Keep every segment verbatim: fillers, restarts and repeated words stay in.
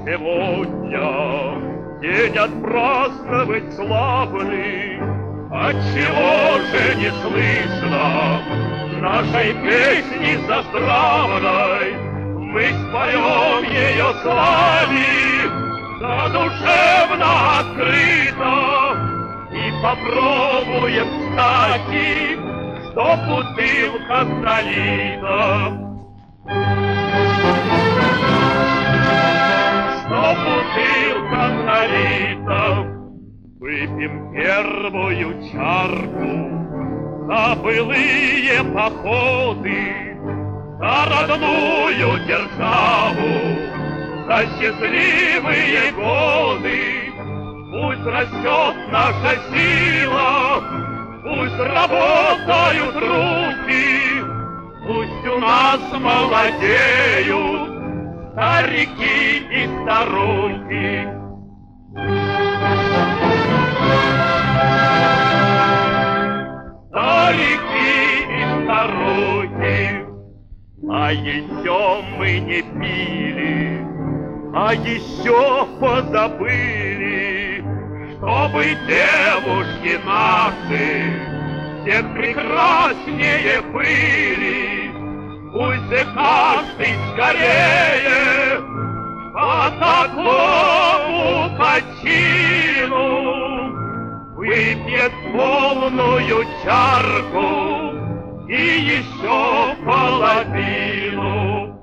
сегодня день отпраздновать славный. Отчего же не слышно нашей песни заздравной? Мы споем ее славе задушевно открыто и попробуем, кстати, что бутылка налита. Что бутылка налита. Выпьем первую чарку за былые походы, за родную державу, за счастливые годы. Пусть растет наша сила, пусть работают руки, пусть у нас молодеют старики и старухи. Старики и старухи. А еще мы не пили, а еще позабыли, чтобы девушки наши всех прекраснее были. Пусть же каждый скорее по такому почину выпьет полную чарку и еще половину.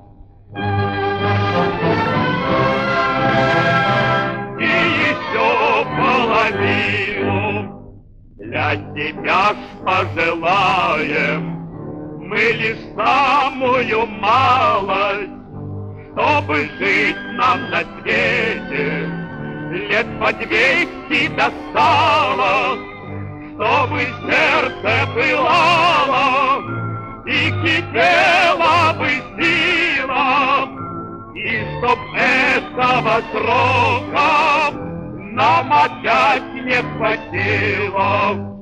И еще половину. Для тебя ж пожелаем мы лишь самую малость, чтобы жить нам на свете лет по двести досталось, чтобы сердце пылало и кипела бы сила, и чтоб этого срока нам опять не хватило.